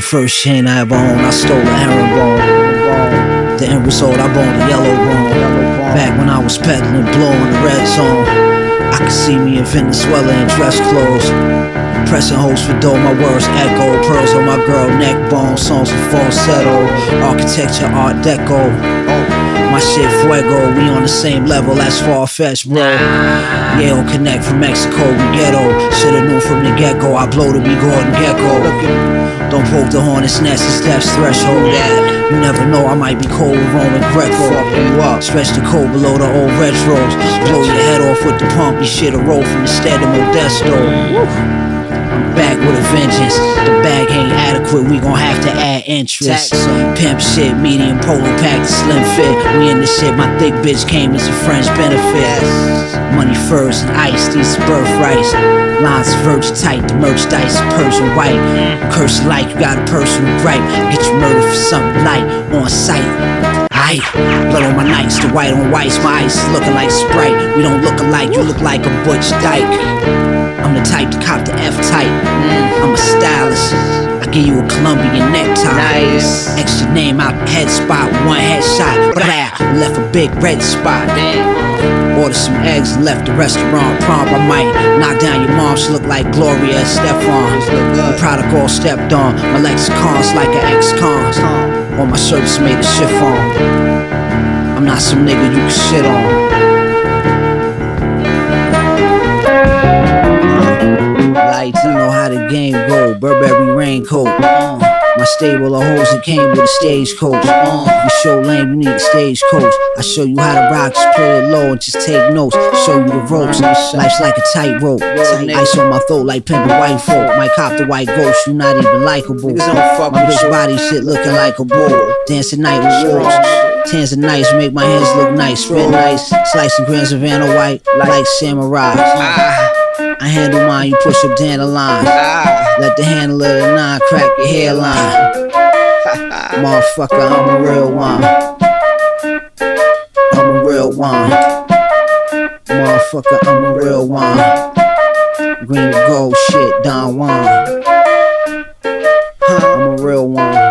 first chain I ever owned, I stole a herringbone. The end result, I boned a yellow bone. Back when I was peddling, blowing the red zone. I could see me in Venezuela in dress clothes. Pressing hoes for dough, my words echo. Pearls on my girl neck bone, songs with falsetto. Architecture, art deco. My shit fuego, we on the same level, that's far-fetched, bro. Yeah, on connect from Mexico, we ghetto. Shoulda knew from the get-go, I blow to be Gordon Gecko. Don't poke the hornet's nest, it's death's threshold. You never know, I might be cold with Roman Greco. Stretch the code below the old retros. Blow your head off with the pump, you shit a roll from the stead of Modesto. I'm back with a vengeance. The bag ain't adequate, we gon' have to add interest. Pimp shit, medium polo pack, the slim fit. We in the shit, my thick bitch came as a friend's benefit. Money furs and ice, these birthrights. Lines verge tight, the merchandise is Persian white. Curse like you got a personal gripe. Get you murdered for something light, on sight. Aight, blood on my nights, the white on whites. My ice is looking like Sprite. We don't look alike, you look like a Butch Dyke. I'm the type to cop the F-type. I'm a stylist. I give you a Colombian necktie. Nice. Extra name out the head spot, one headshot. Blah, left a big red spot. Ordered some eggs and left the restaurant prompt. I might knock down your mom, she look like Gloria Estefan. The prodigal stepped on. My lexicon's like an ex-con. All my shirts made of chiffon. I'm not some nigga you can shit on. You know how the game go, Burberry raincoat. My stable of hoes that came with a stagecoach. You show lame, you need a stagecoach. I show you how to rock, just play it low and just take notes. Show you the ropes, life's like a tightrope. Ice on my throat like pimpin' white folk. Might cop the white ghost, you not even likable. My bitch body shit looking like a bull. Dancing night with wolves. Tans of nice, make my hands look nice. Spin nice, slicing grams of Vanna White like samurai. I handle mine, you push up down the line. Let the handle of the nine crack your hairline. Motherfucker, I'm a real one. I'm a real one. Motherfucker, I'm a real one. Green and gold shit, Don Juan. I'm a real one.